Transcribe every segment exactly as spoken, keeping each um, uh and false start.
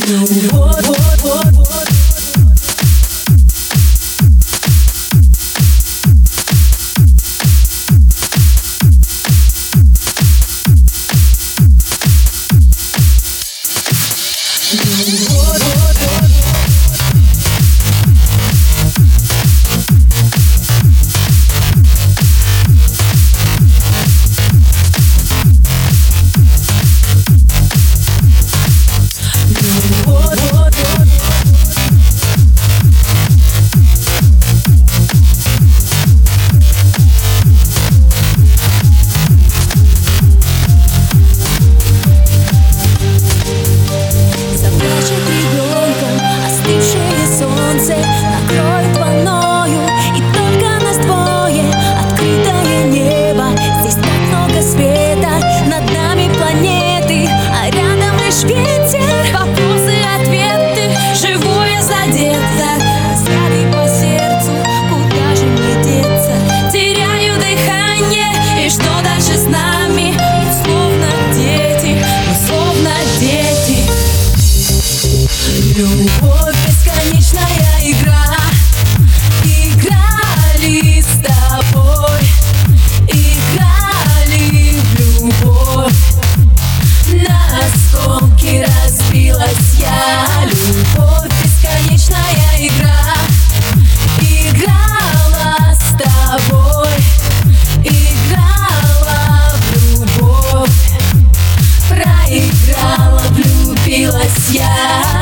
Вот, вот, вот, вот. Накроет волною, и только нас двое. Открытое небо, здесь так много света. Над нами планеты, а рядом лишь ветер. Вопросы, ответы, живое задето. Взгляды по сердцу, куда же мне деться? Теряю дыхание, и что дальше с нами? Мы словно дети, мы словно дети. Любовь — бесконечная игра. Играли с тобой, играли в любовь. На осколки разбилась я. Любовь — бесконечная игра. Играла с тобой, играла в любовь. Проиграла, влюбилась я.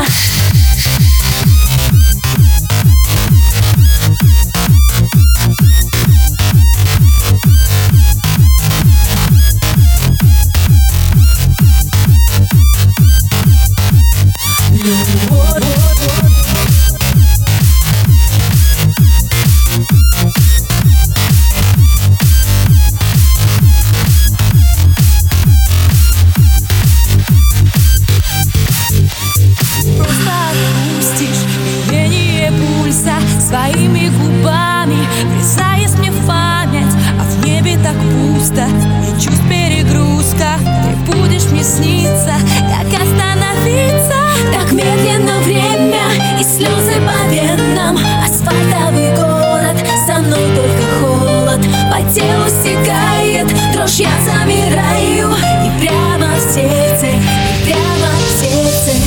Своими губами, врезаясь мне в память, а в небе так пусто и чувств перегрузка. Ты будешь мне сниться, как остановиться? Так медленно время и слезы по венам. Асфальтовый город, со мной только холод. По телу стекает дрожь, я замираю. И прямо в сердце, и прямо в сердце.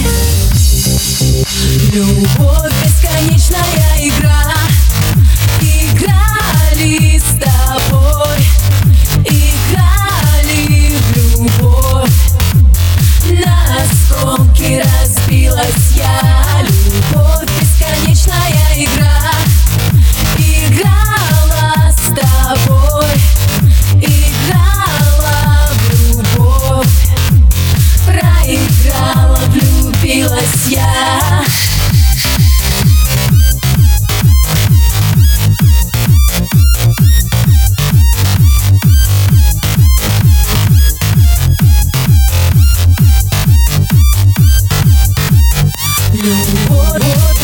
Любовь — бесконечная игра. Играли с тобой, играли в любовь. На осколки разбилась я. Любовь — бесконечная игра. Играла с тобой, играла в любовь. Проиграла, влюбилась я. Вот, вот.